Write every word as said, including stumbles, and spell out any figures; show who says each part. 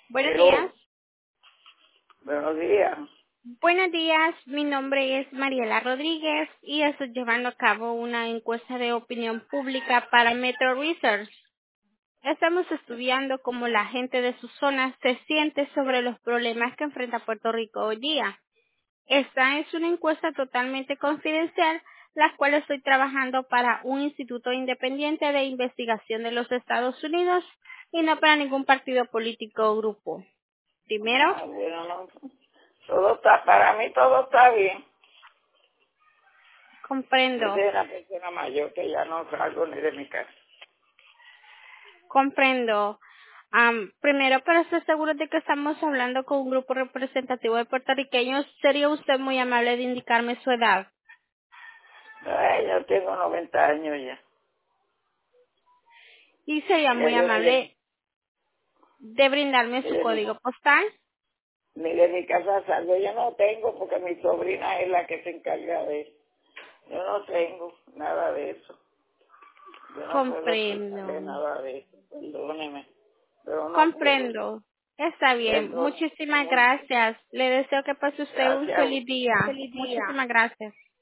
Speaker 1: Buenos días.
Speaker 2: Hello, buenos días.
Speaker 1: Buenos días, mi nombre es Mariela Rodríguez y estoy llevando a cabo una encuesta de opinión pública para Metro Research. Estamos estudiando cómo la gente de su zona se siente sobre los problemas que enfrenta Puerto Rico hoy día. Esta es una encuesta totalmente confidencial, la cual estoy trabajando para un instituto independiente de investigación de los Estados Unidos y no para ningún partido político o grupo. Primero,
Speaker 2: Ah, bueno, no, todo está, para mí todo está bien. Yo
Speaker 1: comprendo.
Speaker 2: soy una persona mayor que ya no salgo ni de mi casa.
Speaker 1: Comprendo. Am, primero, para estar seguro de que estamos hablando con un grupo representativo de puertorriqueños, ¿sería usted muy amable de indicarme su edad?
Speaker 2: Ay, yo tengo noventa años ya.
Speaker 1: Y sería
Speaker 2: Ya
Speaker 1: muy
Speaker 2: yo ni de,
Speaker 1: amable de brindarme
Speaker 2: ni
Speaker 1: su
Speaker 2: de mi,
Speaker 1: código postal.
Speaker 2: ni de mi casa salgo. Yo no tengo porque mi sobrina es la que se encarga de eso. Yo no tengo nada de eso. Yo no puedo explicarle
Speaker 1: Comprendo.
Speaker 2: nada de eso. Perdóneme, pero no puedo.
Speaker 1: Comprendo. Está bien.
Speaker 2: Perdón.
Speaker 1: Muchísimas
Speaker 2: Muchas
Speaker 1: gracias. Le deseo que pase usted un
Speaker 2: gracias.
Speaker 1: feliz día.
Speaker 2: Feliz día.
Speaker 1: Muchísimas gracias.